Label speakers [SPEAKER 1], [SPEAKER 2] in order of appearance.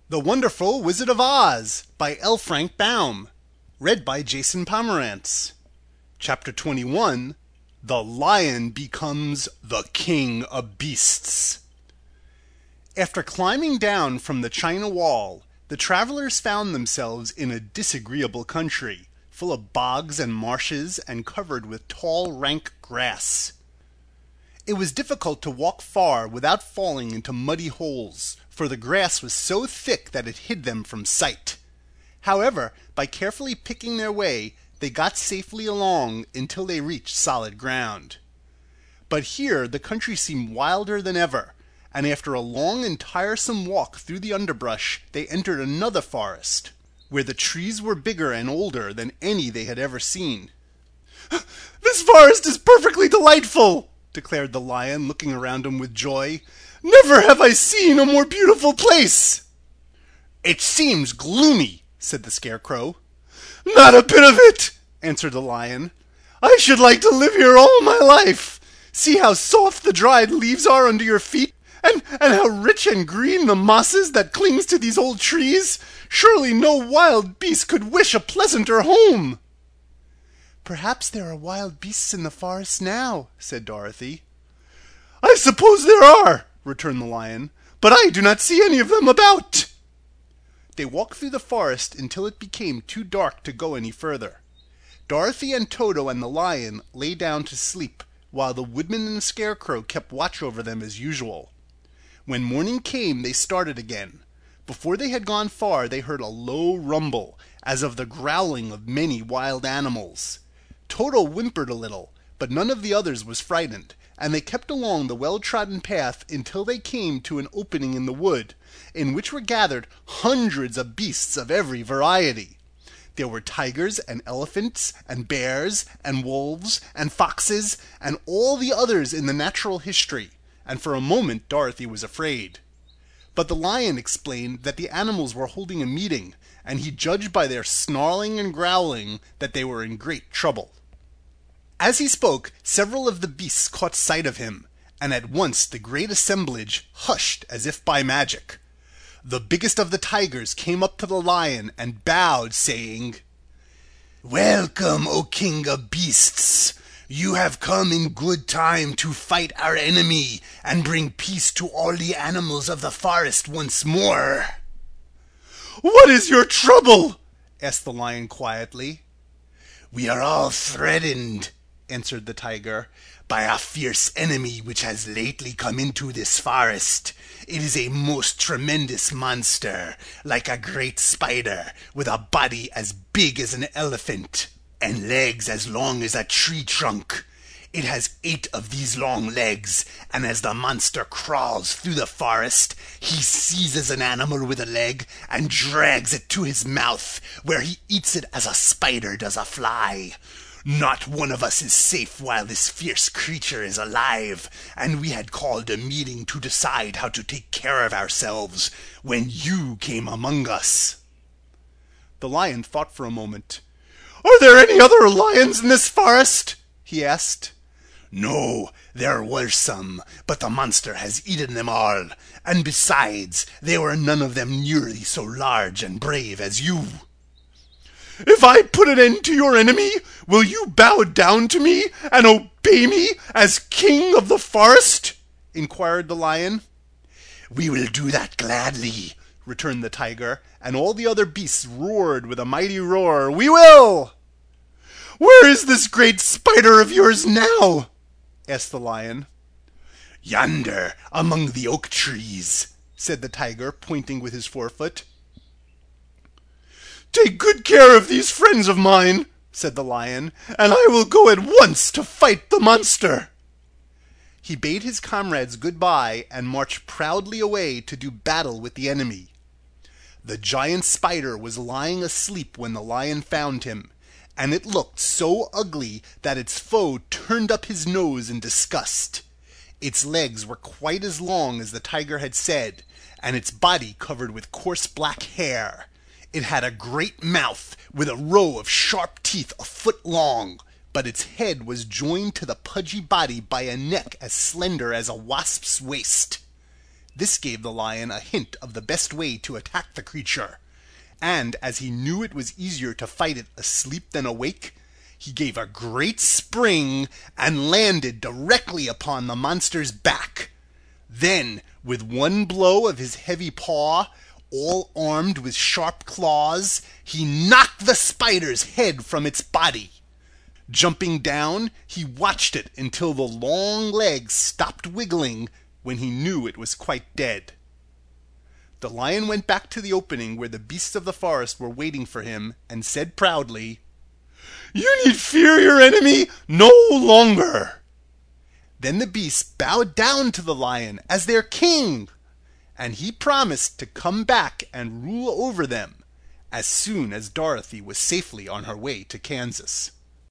[SPEAKER 1] The Wonderful Wizard of Oz by L. Frank Baum. Read by Jason Pomerantz. Chapter 21. The Lion Becomes the King of Beasts. After climbing down from the China Wall, the travelers found themselves in a disagreeable country, full of bogs and marshes and covered with tall, rank grass. It was difficult to walk far without falling into muddy holes, for the grass was so thick that it hid them from sight. However, by carefully picking their way, they got safely along until they reached solid ground. But here the country seemed wilder than ever, and after a long and tiresome walk through the underbrush, they entered another forest, where the trees were bigger and older than any they had ever seen. "This forest is perfectly delightful!" declared the lion, looking around him with joy. "Never have I seen a more beautiful place!" "It seems gloomy," said the scarecrow. "Not a bit of it," answered the lion. "I should like to live here all my life. See how soft the dried leaves are under your feet, and how rich and green the moss is that clings to these old trees. Surely no wild beast could wish a pleasanter home." "Perhaps there are wild beasts in the forest now," said Dorothy. "I suppose there are," returned the lion, "but I do not see any of them about." They walked through the forest until it became too dark to go any further. Dorothy and Toto and the lion lay down to sleep, while the woodman and the scarecrow kept watch over them as usual. When morning came, they started again. Before they had gone far, they heard a low rumble, as of the growling of many wild animals. Toto whimpered a little, but none of the others was frightened, and they kept along the well-trodden path until they came to an opening in the wood, in which were gathered hundreds of beasts of every variety. There were tigers and elephants and bears and wolves and foxes and all the others in the natural history, and for a moment Dorothy was afraid. But the lion explained that the animals were holding a meeting, and he judged by their snarling and growling that they were in great trouble. As he spoke, several of the beasts caught sight of him, and at once the great assemblage hushed as if by magic. The biggest of the tigers came up to the lion and bowed, saying, "Welcome, O King of Beasts! You have come in good time to fight our enemy and bring peace to all the animals of the forest once more." "What is your trouble?" asked the lion quietly. "We are all threatened," answered the tiger, "by a fierce enemy which has lately come into this forest. It is a most tremendous monster, like a great spider, with a body as big as an elephant, and legs as long as a tree trunk. It has 8 of these long legs, and as the monster crawls through the forest, he seizes an animal with a leg and drags it to his mouth, where he eats it as a spider does a fly. Not one of us is safe while this fierce creature is alive, and we had called a meeting to decide how to take care of ourselves when you came among us." The lion thought for a moment. "Are there any other lions in this forest?" he asked. "No, there were some, but the monster has eaten them all, and besides, they were none of them nearly so large and brave as you." "If I put an end to your enemy, will you bow down to me and obey me as king of the forest?" inquired the lion. "We will do that gladly," returned the tiger, and all the other beasts roared with a mighty roar, "We will!" "Where is this great spider of yours now?" asked the lion. "Yonder, among the oak trees," said the tiger, pointing with his forefoot. "Take good care of these friends of mine," said the lion, "and I will go at once to fight the monster." He bade his comrades goodbye and marched proudly away to do battle with the enemy. The giant spider was lying asleep when the lion found him, and it looked so ugly that its foe turned up his nose in disgust. Its legs were quite as long as the tiger had said, and its body covered with coarse black hair. It had a great mouth with a row of sharp teeth a foot long, but its head was joined to the pudgy body by a neck as slender as a wasp's waist. This gave the lion a hint of the best way to attack the creature, and as he knew it was easier to fight it asleep than awake, he gave a great spring and landed directly upon the monster's back. Then, with one blow of his heavy paw, all armed with sharp claws, he knocked the spider's head from its body. Jumping down, he watched it until the long legs stopped wiggling, when he knew it was quite dead. The lion went back to the opening where the beasts of the forest were waiting for him and said proudly, "You need fear your enemy no longer." Then the beasts bowed down to the lion as their king, and he promised to come back and rule over them as soon as Dorothy was safely on her way to Kansas.